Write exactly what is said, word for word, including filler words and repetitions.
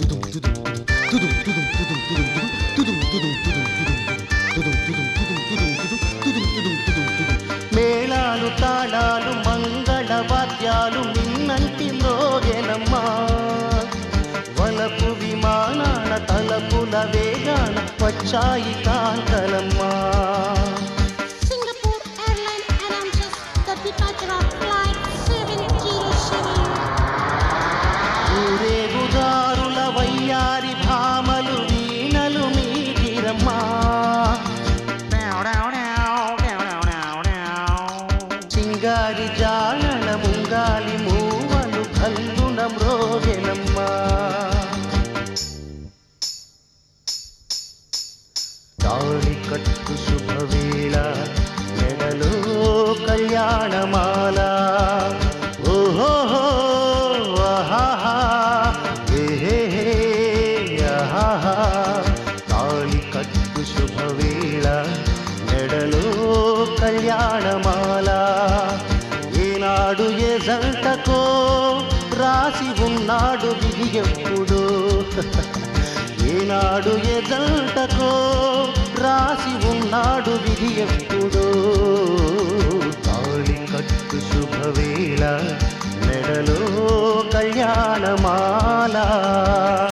మేళాలు తాళాలు మంగళ వాద్యాలు మిన్నంటి మ్రోగెనమ్మా వలపు విమానాల తలపుల వేగాన వచ్చాయి కాంతలమ్మా. ఊరేగుదారుల వయ్యారి భామలు వీణలు మీగిరమ్మా. చింగారి జానల ముంగాలి మూవలు కల్లున మ్రోగెనమ్మా. తాళి కట్టు శుభవేళ మెడలో కళ్యాణమాల. ఓహో ఆహా ఏహే ఆహా తాళి కట్టు శుభవేళ మెడలో కళ్యాణమాల. ఏనాడు ఏ జంటకో రాసి ఉన్నాడు విధి ఎప్పుడో. ఏనాడు ఏ జంటకో రాసి ఉన్నాడు విధి ఎప్పుడో. తాళి కట్టు శుభవేళ మెడలో కళ్యాణమాల.